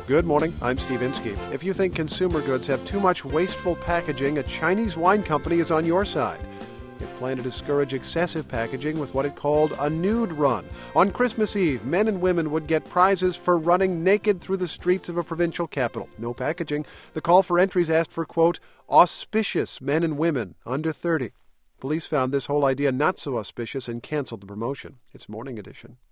Good morning, I'm Steve Inskeep. If you think consumer goods have too much wasteful packaging, a Chinese wine company is on your side. It planned to discourage excessive packaging with what it called a nude run. On Christmas Eve, men and women would get prizes for running naked through the streets of a provincial capital. No packaging. The call for entries asked for, quote, auspicious men and women under 30. Police found this whole idea not so auspicious and canceled the promotion. It's Morning Edition.